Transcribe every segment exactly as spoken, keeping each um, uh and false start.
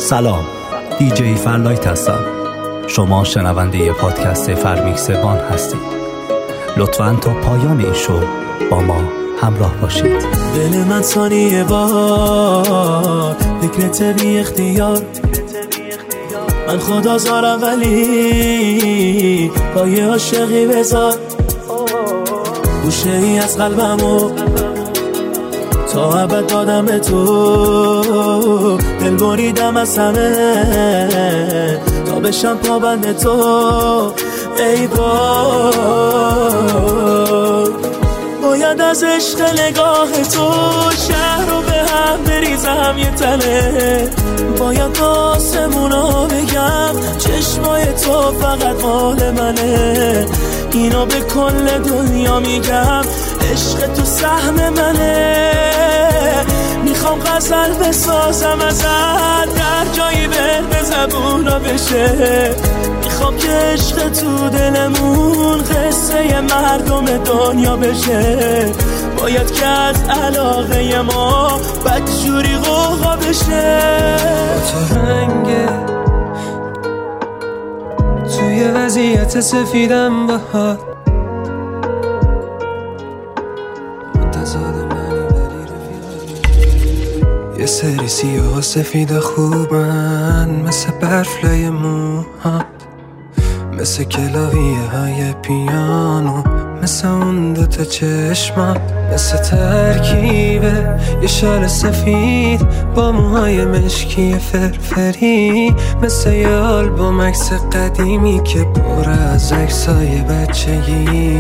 سلام، دی جی فرلایت هستم. شما شنونده ی پادکست فرمیکس بان هستید. لطفاً تا پایان این شو با ما همراه باشید. دل من ثانیه بار فکرت بی اختیار، من خدا زارم ولی با یه عاشقی بذار گوشه ای از قلبمو تا ابد دادم به تو، دل بریدم از همه تا بشم پابند تو. ای بای باید از عشق نگاه تو شهر رو به هم بریزم یه تله، باید آسمونا بگم چشمای تو فقط مال منه، اینو به کل دنیا میگم عشق تو سهم منه. میخوام غزل بسازم ازت در جایی به زبونا بشه، میخوام که عشق تو دلمون قصه مردم دنیا بشه، باید که از علاقه ما بدجوری غوغا بشه. تو رنگه توی وضعیت سفیدم بهار، یه سری سیاه و سفید خوبن مثل برف لای موها، مثل کلاویه های پیانو، مثل اون دوتا چشمات، مثل ترکیبه یه شال سفید با موهای مشکی فرفری، مثل یه آلبوم عکس قدیمی که پر از عکسای بچگی.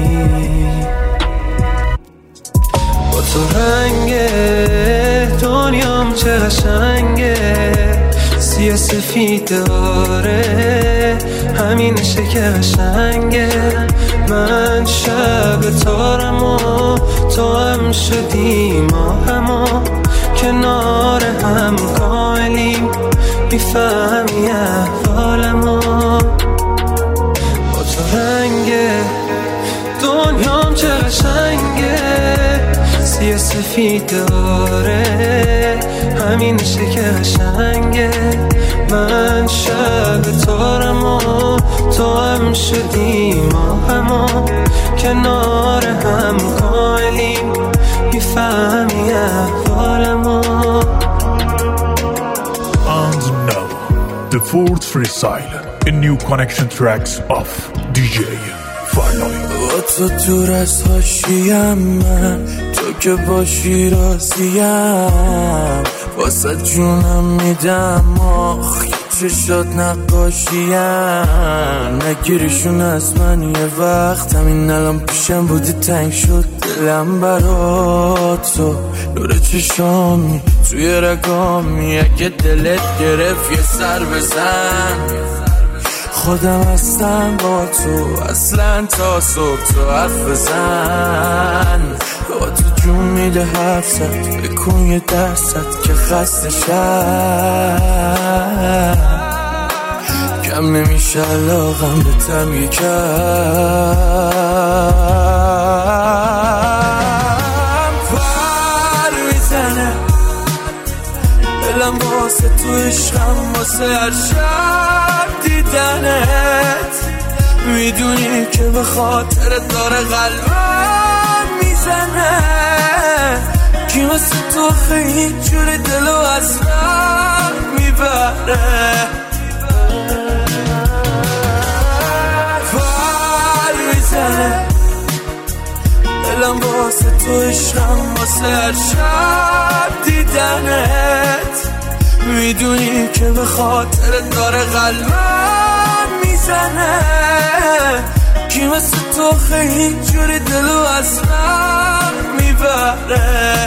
با تو رنگه دنیام چه قشنگه، سیاه سفید داره همینشه که قشنگه. من شب تارم و تو هم شدی ما همو کنار هم کاملیم، میفهمی احوالمو. با تو رنگه دنیام چه قشنگه، سیاه سفید داره همینشه که قشنگه. من شب تارم و تو هم شدی ما همو کنار هم کاملیم، میفهمی احوالمو. And now the fourth freestyle in new connection tracks of دی جی فرلایت. با تو دور از حاشیم من، تو که باشی راضیم، واسه جونم میدم آخ چشات نقاشیم، نگیریشون از من یه وقت، همین الان پیشم بودی تنگ شد دلم برات، تو نور چشامی توی رگامی، اگه دلت گرفت یه سر بزن، خودم هستم با تو اصلا تا صبح تو حرف بزن. با تو جون میده حرف زد، بکن یه درصد که خسته شد، کم نمیشه علاقم به تم یکم پر میزنه دلم واسه تو عشقم، واسه هر شب دیدنت، میدونی که به خاطر داره قلبم میزنه، کی مثل تو خیلی جوری دلو از من میبره. پر میزنه دلم واسه تو عشقم، واسه هر شب دیدنت، میدونی که به خاطر داره قلبم میزنه، کی مثل تو خیلی جوری دلو از من میبره.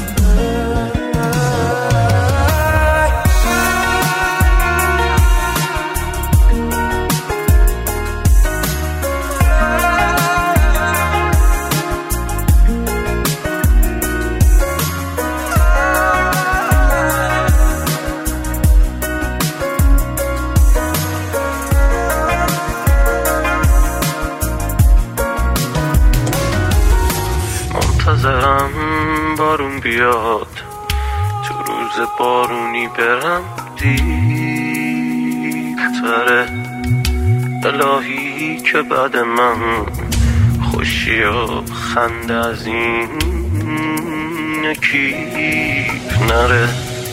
منتظرم بارون بیاد، تو روز بارونی برم دی داره. الهی که بعد من خوشی و خنده از این کیف نره.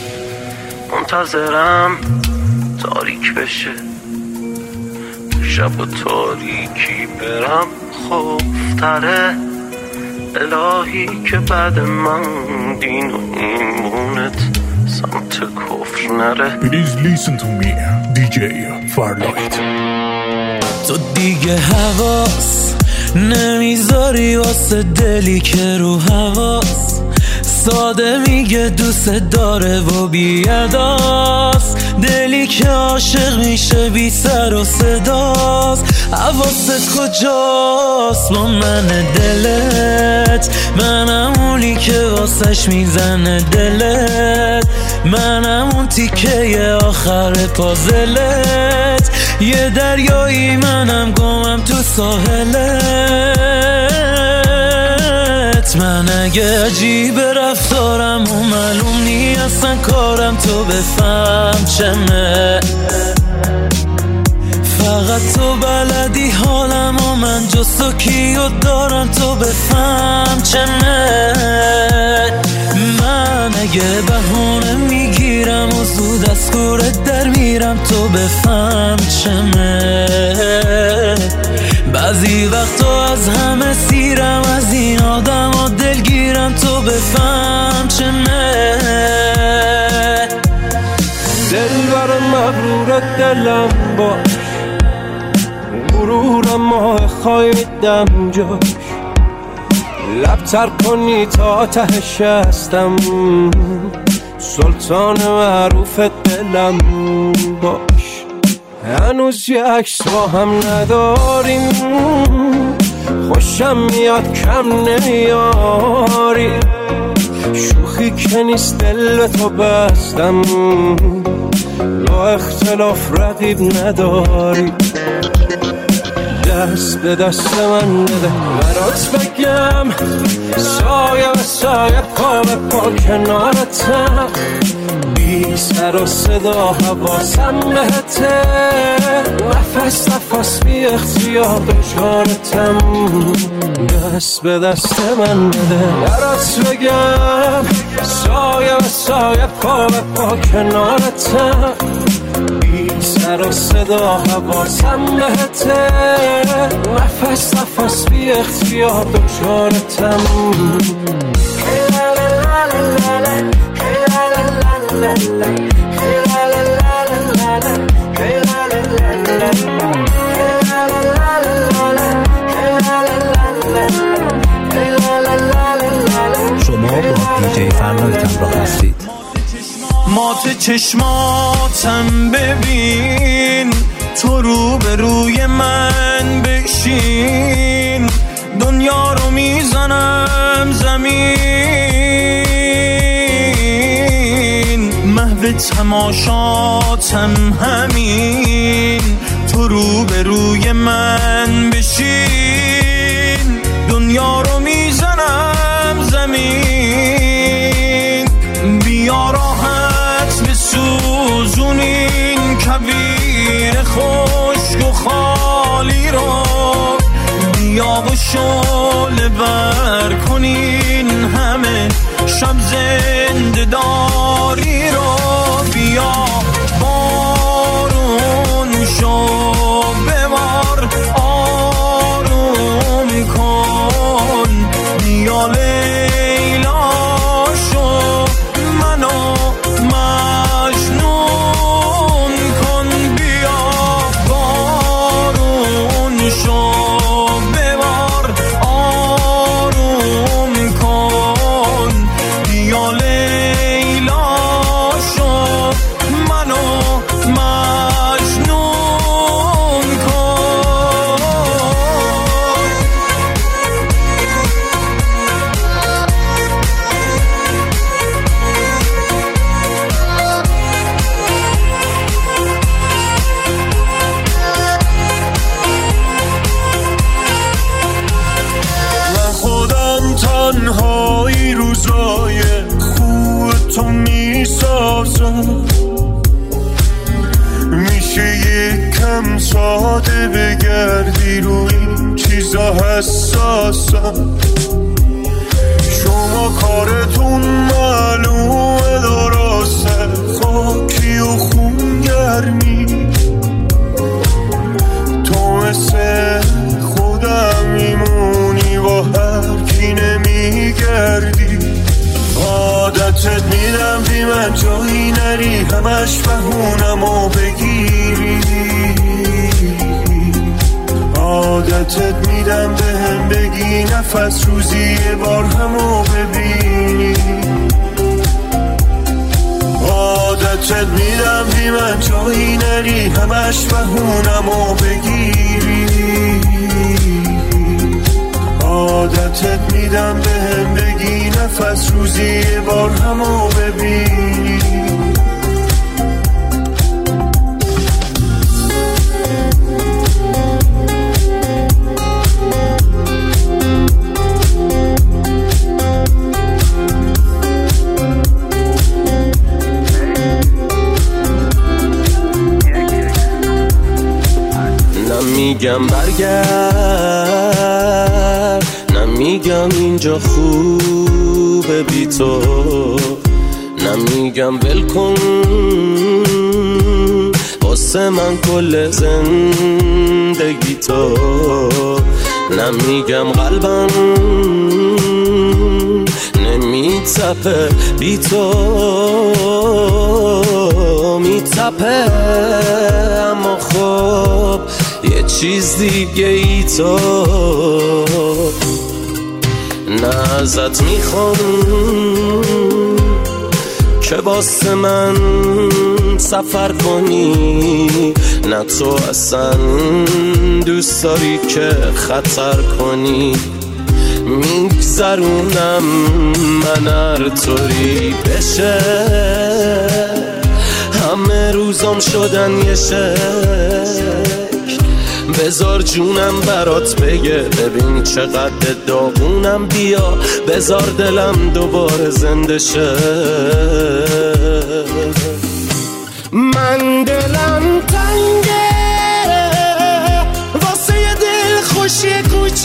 منتظرم تاریک بشه، شب و تاریکی برم خوفتره. الهی که بعد من دین و ایمونت سمت کفر نره. Please listen to me, دی جی Farlight. تو دیگه حواس نمیذاری واسه دلی که رو حواس ساده میگه دوست داره و بیاداست. دلی که عاشق میشه بی سر و صداست. حواست کجاست با من دلت؟ منم اونی که واسش میزنه دلت. منم اون تیکه آخر پازلت. یه دریایی منم گمم تو ساحلت. من اگه عجیب رفتارم و معلوم نی اصلا کارم تو بفهم چمه. فقط تو بلدی حالم و من جز تو کیو دارم تو بفهم چمه. من اگه بهونه میگیرم و زود از کورت در میرم تو بفهم چمه. بعضی وقتا از همه سیرم از این آدم و دلگیرم تو بفهم چمه. دل بر مغرور دلم باش، غرورم ماه خواهیدم جاش. لبتر کنی تا تهش هستم، سلطان معروف دلم باش. هنوز یه عکس با هم نداریم، خوشم میاد کم نمیاری. شوخی که نیست دل به تو بستم، با اختلاف رقیب نداری. دست به دست من بده برات بگم، سایه و سایه پا به پا کنارتم. بی سر و صدا حواسم بهته، نفس نفس بی اختیار دچارتم. دست به دست من بده برات بگم، سایه و سایه پا به پا کنارتم. بی سر و صدا حواسم بهته، نفس نفس بی اختیار دچارتم. شما با دیجی فرلایت همراه هستید. مات چشماتم ببین، تو رو به روی من بشین. دنیا رو میزنم زمین، محو تماشاتم همین. تو رو به روی من بشین، دنیا رو میزنم زمین. بیا راحت بسوزون این کویر خشک و خالی رو. بیا و شعله بر کنین همه شب زنده داری رو. بیا بارون شو ببار آروم کن. بیا لیلا شو منو مجنون کن. بیا بارون شو ببار آروم کن. بیا لیلا یکم ساده بگردی رو این چیزا حساسم. شما کارتون معلومه درسته، خاکی و خونگرمی. تو مثل خودم میمونی با هر کی نمیگردی. عادتت میدم بی من جایی نری، همش بهونمو بگیری. عادتت میدم به هم بگی نفس روزی یه بار همو ببینی. عادتت میدم بی من جایی نری، همش بهونمو بگیری. عادتت میدم به هم بگی نفس روزی یه بار همو ببینی. نمیگم برگرد، نمیگم اینجا خوبه بی تو، نمیگم ول کن واسه من کل زندگی تو، نمیگم قلبم نمیتپه بی تو، میتپه اما خب یه چیز دیگه ای تو. نه ازت میخوام که واسه من سفر کنی، نه تو اصلا دوست داری که خطر کنی. میگذرونم من هر طوری بشه، همه روزام شدن یه شکل. بذار جونم برات بگه ببین چقدر داغونم، بیا بذار دلم دوباره زنده شه. من دلم تنگه واسه یه دل خوشی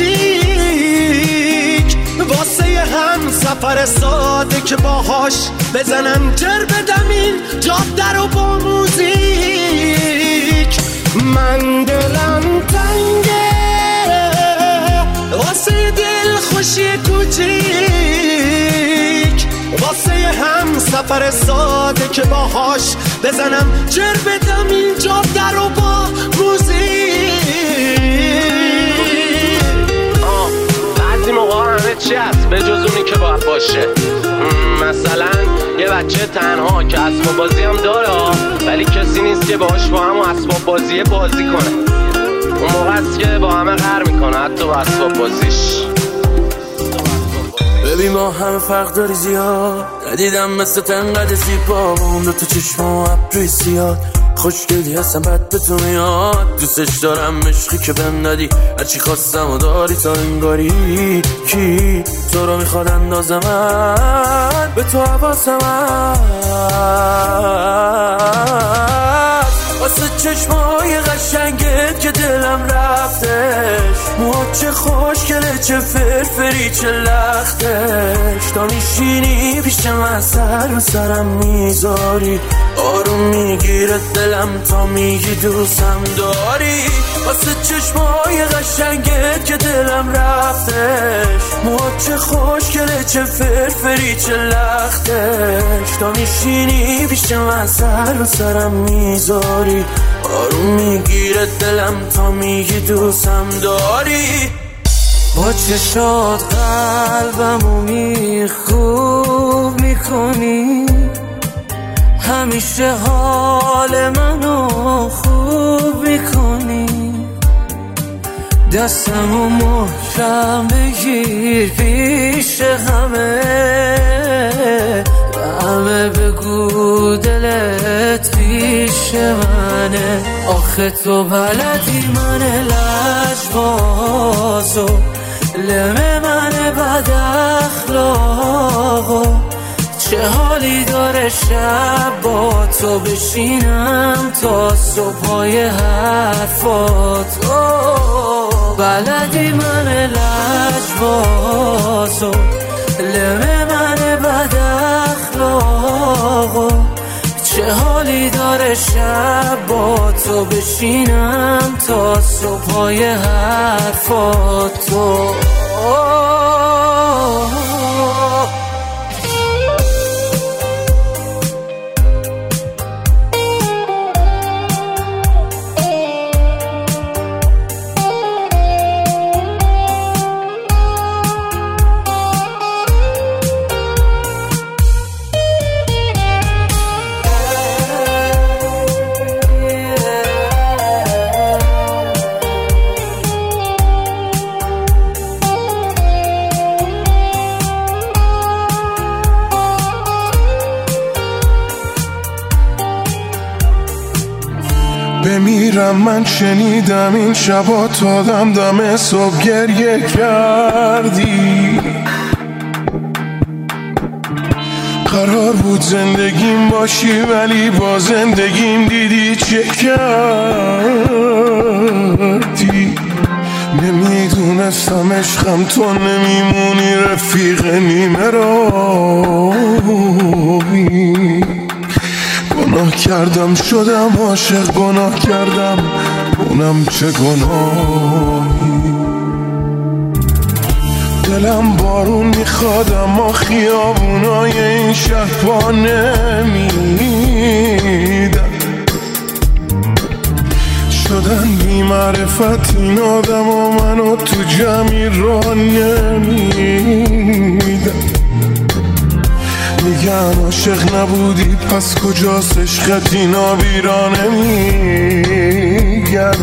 کوچیک، واسه یه هم سفر ساده که باهاش بزنم جر بدم این جاده رو با موزیک. من دلم تنگه واسه یه دل خوشی کوچیک، واسه یه هم سفر ساده که باهاش بزنم جر بدم این جاده رو با موزیک. بعضی موقع همه چی هست به جز اونی که باید باشه. مثلا یه بچه تنها که اسباب بازی هم داره ولی کسی نیست که باهاش با هم اسباب بازی بازی کنه. اون موقع است که با همه قهر میکنه حتی با اسباب بازیش. ببین ما همه فرق داری زیاد، ندیدم مثل تنقدر زیبا با اون دو تا چشم و ابروی سیاد. خوشگلی هستم بد به تو میاد، دوستش دارم عشقی که بهم ندی، هرچی خواستم و داری تا انگاری. کی تو رو میخواد اندازه من به تو حواسم هست، واسه چشمای قشنگت که دلم رفتش. موها چه خوشگله چه فرفری چه لختش، تا میشینی پیش من سر و سرم میذاری، آروم میگیره دلم تا میگی دوستم داری. واسه چشمای قشنگت که دلم رفتش، موها چه خوشگله چه فرفری چه لختش، تا میشینی پیش من سر و سرم میذاری، آروم میگیره دلم تا میگی دوستم داری. با چشات قلبمو میخوب میکنی، همیشه حال منو خوب میکنی. دستمو محکم بگیر پیش همه، همه بگو دلت پیش منه. آخه تو بلدی من لجبازو، لمه من بد اخلاقو، چه حالی داره داره شب با تو بشینم تا صبحای حرفات. بلدی من لجبازو لمه من بد اخلاقو، چه حالی داره شب با تو بشینم تا صبحای حرفاتو. بمیرم من شنیدم این شبا تا دم دم صبح گریه کردی. قرار بود زندگیم باشی ولی با زندگیم دیدی چه کردی. نمیدونستم عشقم تو نمیمونی رفیق نیمه راهی. گناه کردم شدم عاشق، گناه کردم اونم چه گناهی. دلم بارون میخواد اما خیابونای این شهر پا نمیدن. شدن بی معرفت این آدم و منو تو جمعی را نمیدن. میگن عاشق نبودی پس کجاست عشقت، اینا بیرا نمیگن.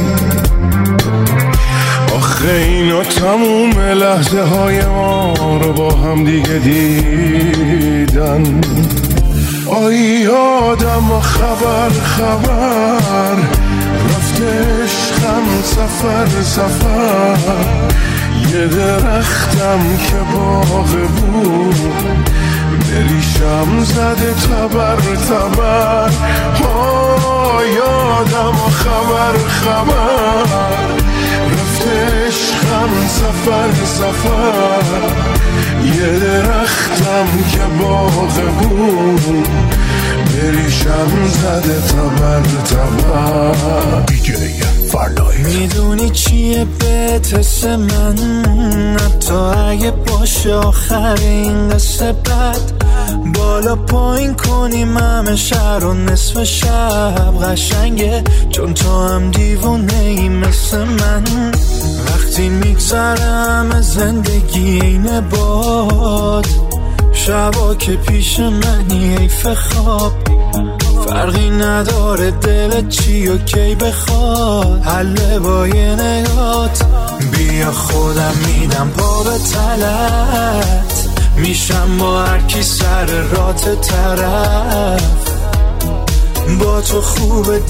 آخه اینا تموم لحظه های ما رو با هم دیگه دیدن. آی آدم خبر خبر رفته عشقم سفر سفر. یه درختم که باغ بود دریشم زده تبر تبر. ها یادم خبر خبر رفته عشقم سفر سفر. یه درختم که باغ بود دریشم زده تبر تبر. دیجی فرلایت. میدونی چیه بهتس من، حتی اگه باشه آخر این قصه بد. بالا پایین کنیم همه شهر و نصف شب قشنگه چون تو هم دیوونه ای مثل من. وقتی میگذرم زندگی اینه باد، شبا که پیش منی حیف خواب. فرقی نداره دلت چی و کی بخواد، حله با یه نگات. بیا خودم میدم پا به تلت، میشم با هر کی سر رات طرف. با تو خوب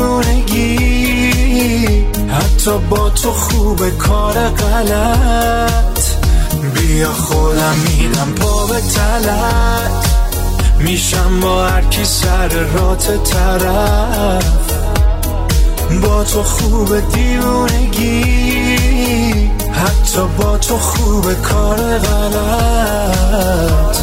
دیوونگی، حتی با تو خوب کار غلط. بیا خودم میدم پا به تلت، میشم با هر کی سر رات طرف. با تو خوب دیوونگی، حتی با تو خوب کار غلط.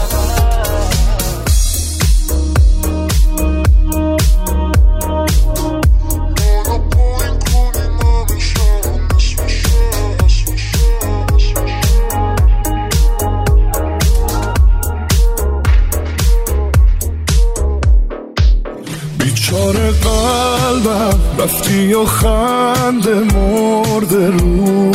بیچاره قلبم رفتی و خنده مرده رو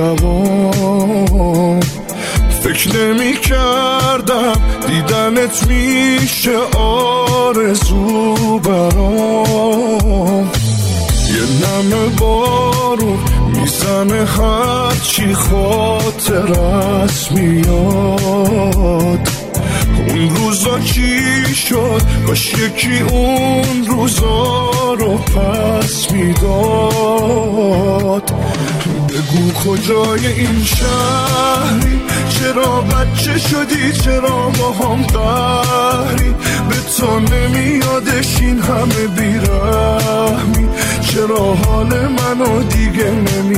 لبام. فکر نمی کردم دیدنت میشه آرزو برام. یه نم بارون میزنه هرچی خاطرت میاد. اون روزا چی شد باش یکی اون روزا رو پس میداد. بگو کجای این شهری، چرا بچه شدی، چرا با هم قهری. به تو نمیادش این همه بیرحمی؟ چرا حال منو دیگه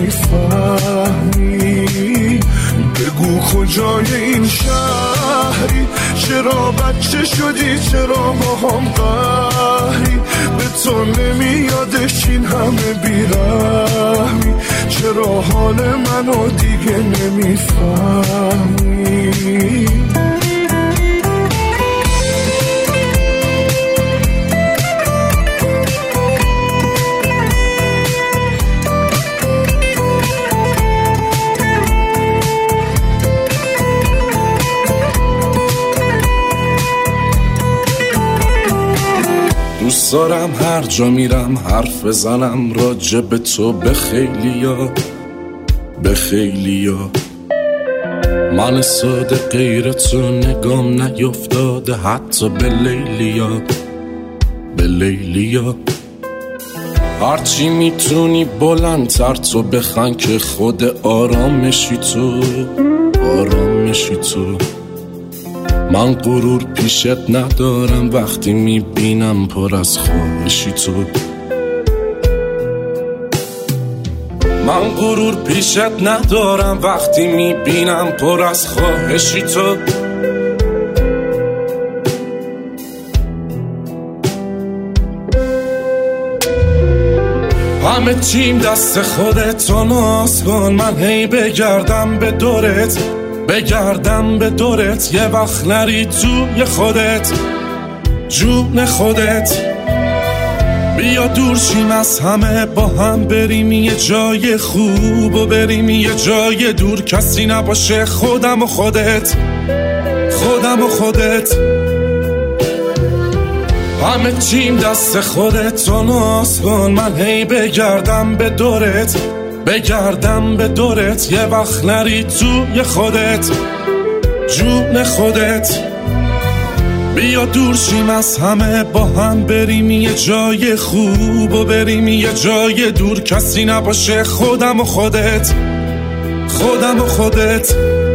نمیفهمی؟ بگو کجای این شهری؟ چرا بچه شدی؟ چرا با هم قهری؟ به تو نمیادش این همه بیرحمی؟ چرا حال منو دیگه نمیفهمی؟ دوست دارم هر جا میرم حرف بزنم راجع به تو به خیلیا، به خیلیا. من ساده غیر تو نگام نیفتاده حتی به لیلیا، به لیلیا. هرچی میتونی بلندتر تو بخن که خود آرامشی تو، آرامشی تو. من غرور پیشت ندارم وقتی میبینم پر از خواهشی تو. من غرور پیشت ندارم وقتی میبینم پر از خواهشی تو. همه چیم دست خودت تو ناز کن، من هی بگردم به دورت، بگردم به دورت، یه وقت نری توی خودت، جون خودت. بیا دور شیم از همه، با هم بریم یه جای خوب و بریم یه جای دور، کسی نباشه خودم و خودت، خودم و خودت. همه چیم دست خودت تو ناز کن، من هی بگردم به دورت، بگردم به دورت، یه وقت نری توی خودت، جون خودت. بیا دور شیم از همه، با هم بریم یه جای خوب و بریم یه جای دور، کسی نباشه خودم و خودت، خودم و خودت.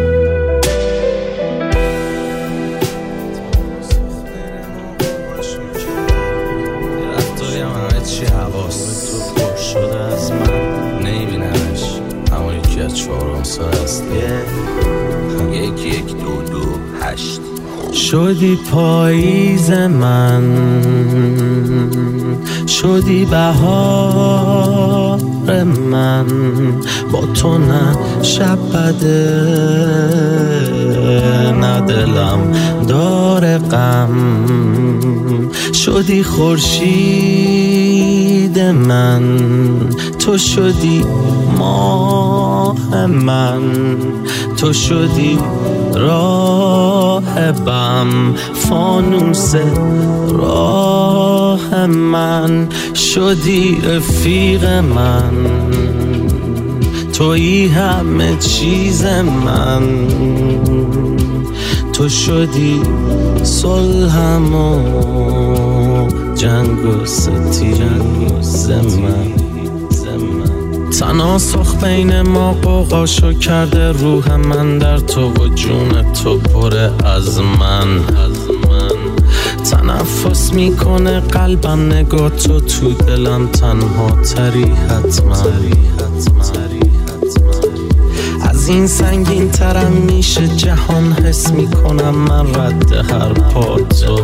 یک یک دو دو هشت. شدی پاییز من، شدی بهار من، با تو نه شب بده نه دلم داره غم. شدی خورشید من، تو شدی ماه من، تو شدی راهبم، فانوس راه من. شدی رفیق من، تویی همه چیز من، تو شدی صلحم و جنگ و ستیز من. تناسخ بین ما قوقاشو کرده روح من در تو و جون تو پر از من. تنفس میکنه قلبم نگاه تو، تو دلم تنها تری حتما. از این سنگین ترم میشه جهان، حس میکنم من رد هر پا تو،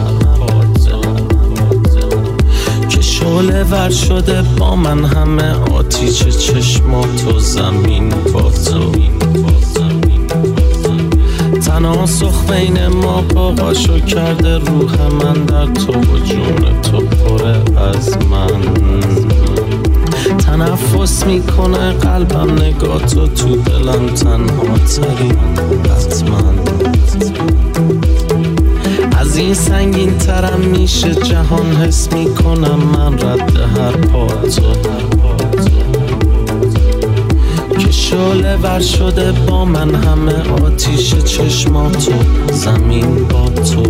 که شعله ور شده با من همه آتیش چشماتو، زمین با تو. تناسخ بین ما قاقاشو کرده روح من در تو و جون تو پر از من. تنفس میکنه قلبم نگاه تو، تو دلم تنها تری حتما. از این سنگین ترم میشه جهان، حس میکنم من رد هر پا تو، که شعله ور شده با من همه آتیش چشماتو، زمین با تو.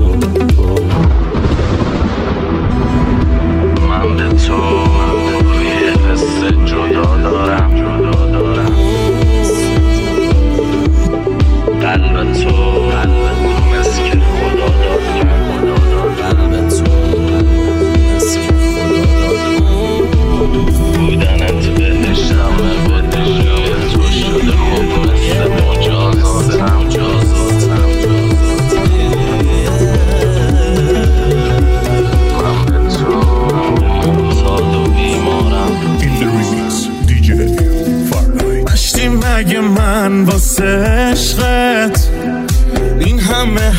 من به تو یه حس جدا دارم، قلب تو قلب تو مثل که خدا داد، قلب تو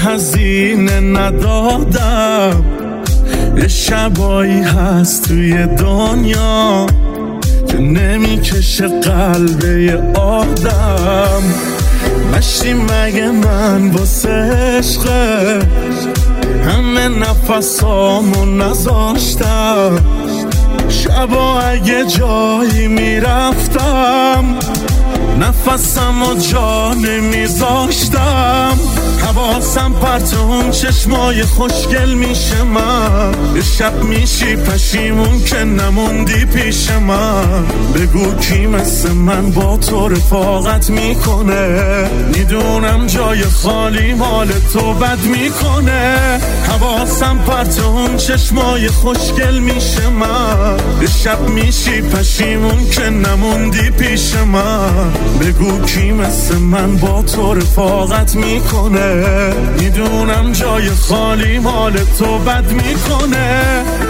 هزینه ندادم. یه شبایی هست توی دنیا که نمیکشه قلبه یه آدم. مشتی مگه من واسه عشقه همه نفسامو نذاشتم. شبا اگه جایی میرفتم نفسم و جا نمیذاشتم. حواسم پرت اون چشمای خوشگل میشه من. یه شب میشی پشیمون که نموندی پیش من. بگو کی مثل من با تو رفاقت میکنه. میدونم جای خالی مال تو بد میکنه. حواسم پرت اون چشمای خوشگل میشه من. یه شب میشی پشیمون که نموندی پیش من. بگو کی مثل من با تو رفاقت میکنه. میدونم جای خالی مال تو بد میکنه.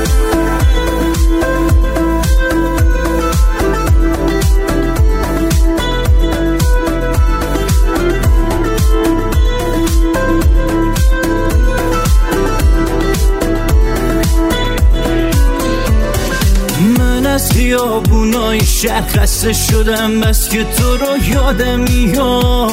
من از خیابونای شهر خسته شدم بس که تو رو یادم میاد.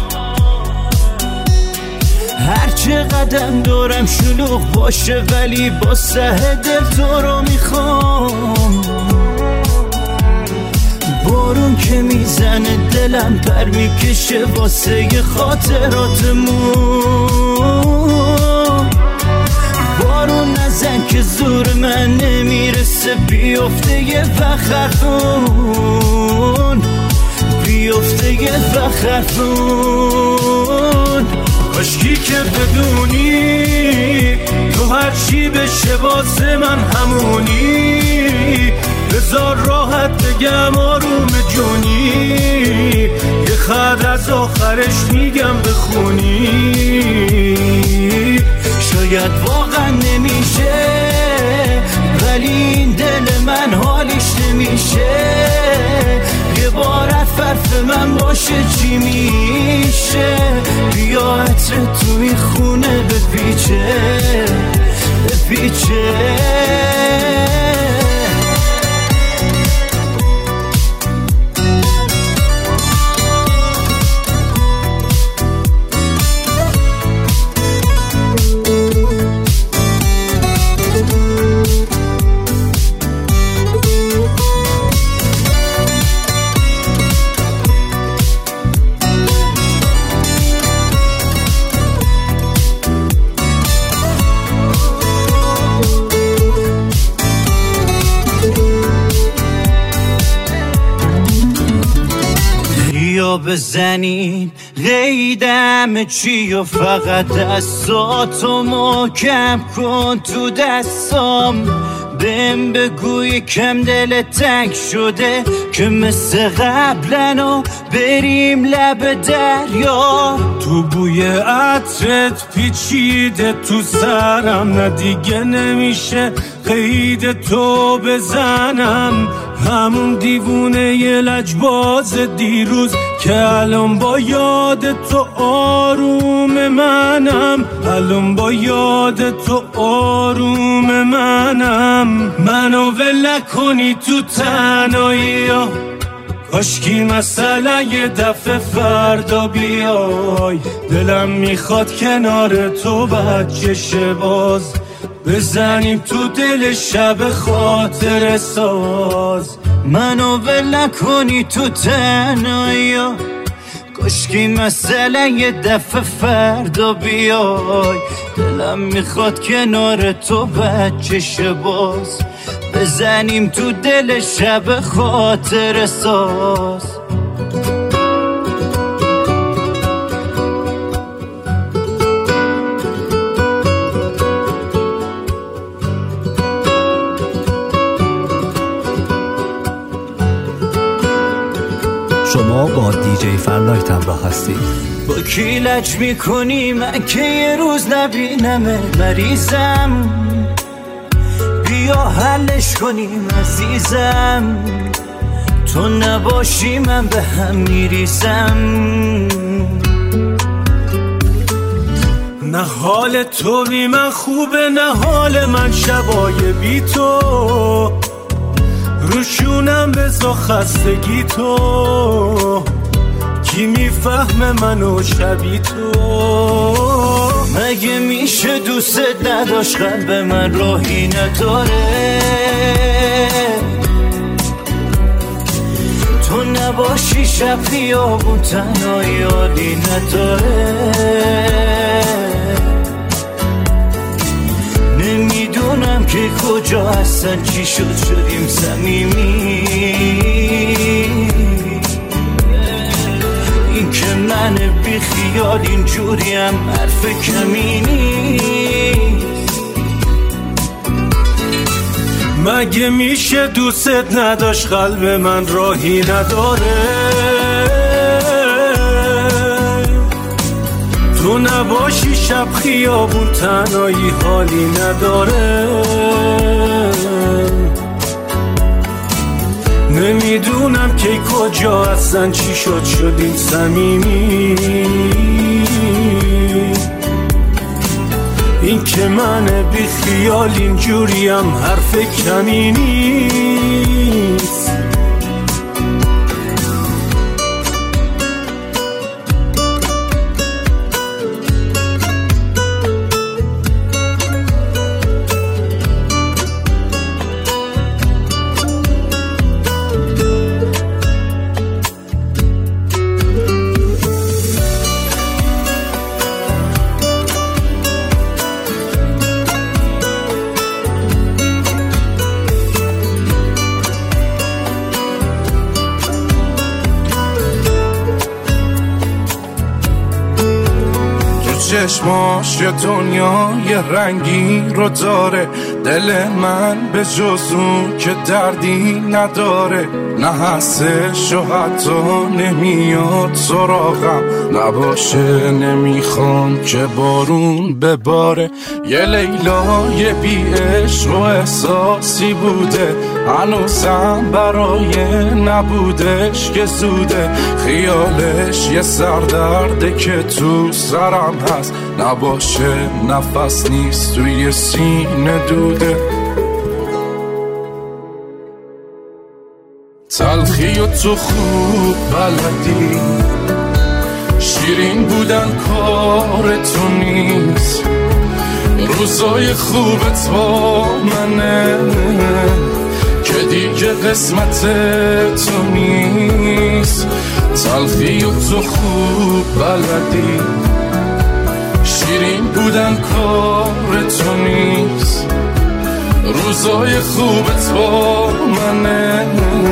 هر چه قدم دارم شلوغ باشه ولی با سه دل تو رو میخوام. بارون که میزنه دلم پر میکشه واسه خاطراتمون. بارون نزن که زور من نمیرسه بیفته یه وقت حرفون. بیفته یه وقت حرفون. کاشکی که بدونی تو هرچی بشه واسه من همونی. بذار راحت بگم آروم جونی. یه خط از آخرش میگم بخونی. شاید واقعا نمیشه ولی این دل من حالیش نمیشه. یه بار حرف من باشه چی میشه. بیا عطر توی خونه بپیچه بپیچه. بزنین قیدم چی و فقط دستاتو محکم کن تو دستام. بهم بگوی کم دل تنگ شده که مثل قبلنو بریم لب دریا. تو بوی عطرت پیچیده تو سرم. نه دیگه نمیشه قید تو بزنم. همون دیوونه ی لجباز دیروز که الان با یاد تو آروم منم. الان با یاد تو آروم منم. منو ول نکنی تو تنهایی ها. کاشکی مثلا یه دفعه فردا بیای. دلم میخواد کنار تو بچه باز بزنیم تو دل شب خاطر ساز. منو ول نکنی تو تنهایی ها. کاشکی مثلا یه دفعه فردا بیای. دلم میخواد کنار تو بچه باز بزنیم تو دل شب خاطر ساز. شما با دیجی فرلایت همراه هستید. با کی لج میکنی من که یه روز نبینم مریضم. بیا حلش کنیم عزیزم. تو نباشی من به هم میریزم. نه حال تو بی من خوبه، نه حال من شبای بی تو، روشونم بزا خستگی تو، کی میفهمه منو شبی تو؟ مگه میشه دوست نداشت قلب من راهی نداره، تو نباشی شب خیابون تنهایی حالی نداره. نمیدونم که کجا هستن، چی شد شدیم صمیمی، این که من بی خیال اینجوریم حرف کمی نیست. مگه میشه دوست نداشت قلب من راهی نداره، تو نباشی شب خیابون تنهایی حالی نداره. نمیدونم که کجا هستن، چی شد شدیم صمیمی، این که من بی خیال اینجوریم حرف کمی نیست. چشماش یه دنیای رنگی رو داره، دل من به جز اون که دردی نداره، نه هستش و حتی نمیاد سراغم، نباشه نمیخوام که بارون بباره. یه لیلای بی عشق و احساسی بوده، هنوزم برای نبودش که زوده، خیالش یه سردرده که تو سرم هست، نباشه نفس نیست توی سینه دوده. تلخی و تو خوب بلدی، شیرین بودن کار تو نیست، روزای خوبت با منه که دیگه قسمت تو نیست. تلخی و تو خوب بلدی، شیرین بودن کار تو نیست، روزای خوبت با منه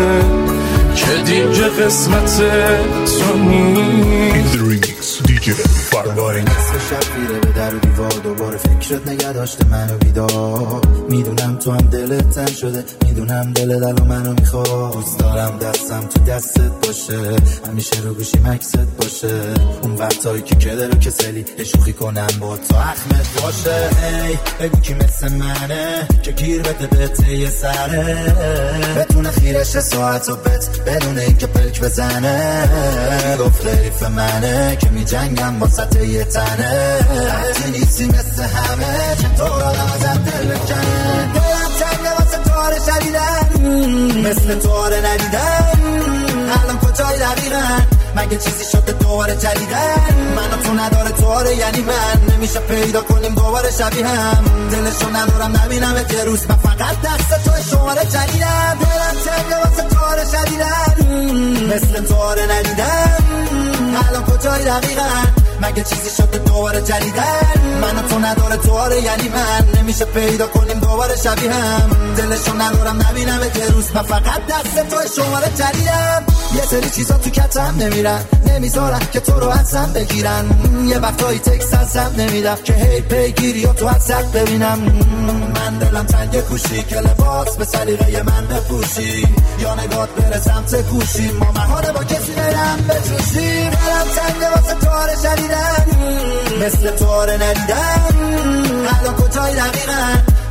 که دیگه قسمت تو نیست. دی جی فرلاین شب خیره به در و دیوار، دوباره فکرت نگه داشته منو بیدار. میدونم تو هم دلت تن شده، میدونم دلت الان منو میخواد. دوست دارم دستم تو دستت باشه، همیشه رو گوشی مکست باشه، اون وقتایی که کده رو کسلی یه شوخی کنم با تو اخمت باشه. ای بگو کی مثل منه که گیر بده بهت یه سره، بتونه خیرش ساعت و بت بدون این که پلک بزنه. گفت حریف منه که می جنگم با سطح یه تنه، حتی نیستی مثل همه چطور آدم ازم دل بکنه. دلم تنگه واسه تاره شدیدن، مثل تاره ندیدن، الان کجای دقیقن؟ مگه چیزی شده دوباره جدیدن؟ منو تو نداره تواره یعنی من، نمیشه پیدا کنیم دوباره شبیه هم، دلشو ندارم نبینم یه روز، من فقط دست توی شماره جدیدم. دلم تنگه واسه تاره شدیدن، مثل تاره ندیدن، الان کجای دقیقن؟ مگه چیزی شده دوباره جدیدن؟ منو تو نداره تواره یعنی من، نمیشه پیدا کنیم دوباره شبیه هم، دلشو ندارم نبینم یه روز، من فقط دست توی شماره جدیدم. یه سری چیزا تو کتم نمیرن، نمیذارن که تو رو حدسم بگیرن، یه وقتایی تکس ازم نمیدم که هی پیگیری و تو حدسک ببینم. من دلم تنگ کوشی که لباس به سلیقه من بپوشی، یا نگات بره سمت کوشی، ما مهانه با کسی برم بجوشی. دلم تنگ واسه تاره شدیدن، مثل تاره ندیدن، الان کجای دقیقن؟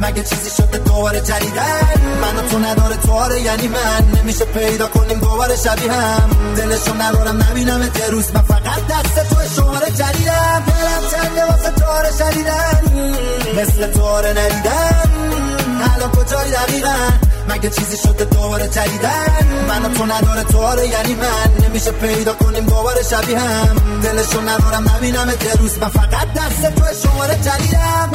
مگه چیزی شده دوباره جدیدن من و تو نداره تو آره یعنی من نمیشه پیدا کنیم دوباره شبیه هم دلشو ندارم نبینم یه روز من فقط دست تو شماره جدیدم دلم چنده واسه تو آره شدیدن مثل تو آره ندیدن الان کجایی دقیقا مگه چیزی شده دوباره جدیدن من و تو نداره تو آره یعنی من نمیشه پیدا کنیم دوباره شبیه هم دلشو ندارم نبینم یه روز من فقط دست تو شماره جدیدم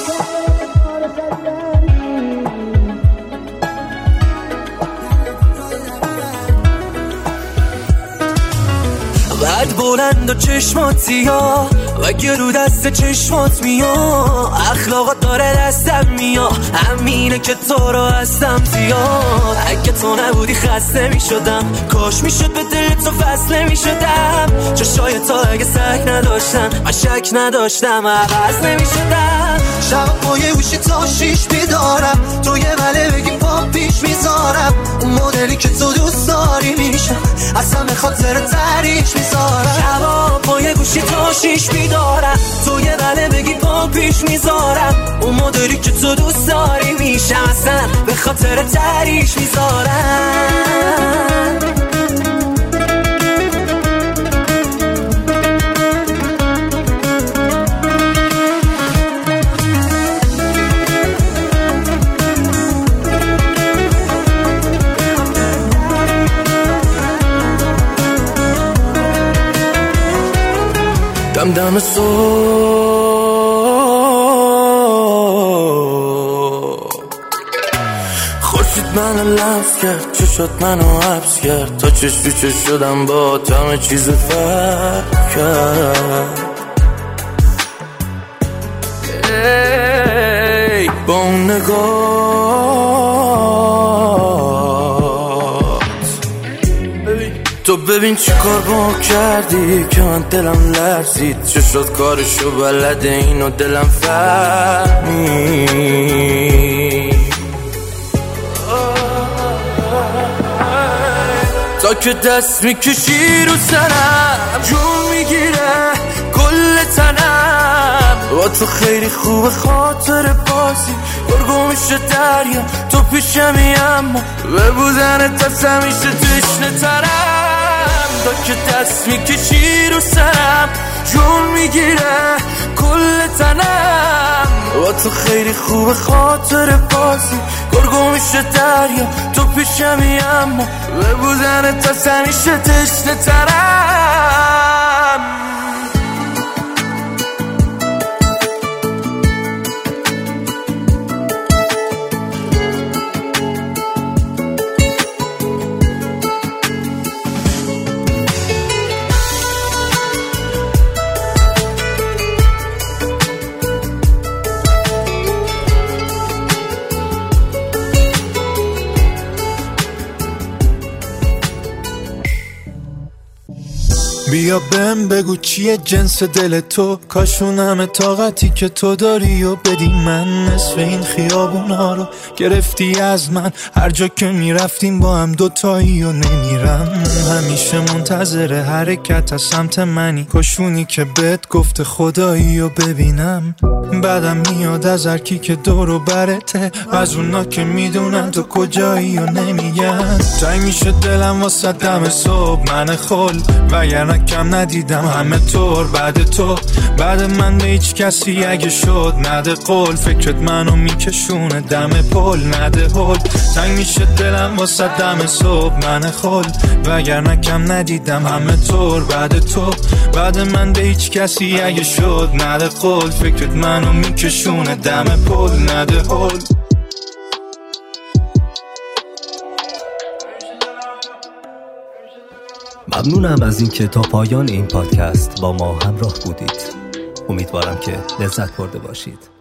قد بلند و چشمات سیاه و گرو دست چشمات میا اخلاقات داره دستم میا همینه که تو رو هستم زیاد اگه تو نبودی خسته می شدم کاش می شد به دل تو فصله می شدم چشای تا اگه سک نداشتن من شک نداشتم عوض نمی شدم شب با یه گوشی تا شیش بیدارم تو یه وله بگی پا پیش میذارم اون مدلی که تو دوست داری میشم اصلا به خاطر تریش میذارم شبا با یه گوشی تا شیش بیدارم تو یه وله بگی پا پیش میذارم اون مدلی که تو دوست داری میشم اصلا به خاطر تریش میذارم دم دم صبح خورشید منو لمس کرد چشات منو حبس کرد تا چش تو چش شدم با همه چیز فرق کرد ای با اون نگاه تو ببین چی کار با کردی که من دلم لرزید چشات کارشو بلده اینو دلم فهمید تا که دست میکشی رو سرم جون میگیره کل تنم با تو خیلی خوب خاطر بازی برگو میشه دریا تو پیشمی اما به بودن دست همیشه تشنه ترم تا که دست میکشی رو سرم جون میگیره کل تنم با تو خیلی خوب خاطر بازی گرگو میشه دریا تو پیشمی اما به بودن دست همیشه تشنه ترم بیا بهم بگو چیه جنس دل تو کاشون همه طاقتی که تو داری و بدی من نصف این خیابونا رو گرفتی از من هر جا که میرفتیم با هم دوتایی و نمیرم همیشه منتظر حرکت از سمت منی کاشونی که بهت گفت خدایی و ببینم بعدم میاد از هرکی که دور و برته از اونا که میدونن تو کجایی و نمیگن تنگ میشه دلم واسه دم صبح من خل وگرنه کم ندیدم همه طور بعد تو بعد من به هیچ کسی اگه شد نده قول فکرت منو میکشونه دم پل نده هل تنگ میشه دلم واسه دم صبح من خل وگرنه کم ندیدم همه طور بعد تو بعد من به هیچ کسی اگه شد نده قول فکرت منو میکشونه دم پل نده هل ممنونم از اینکه تا پایان این پادکست با ما همراه بودید. امیدوارم که لذت برده باشید.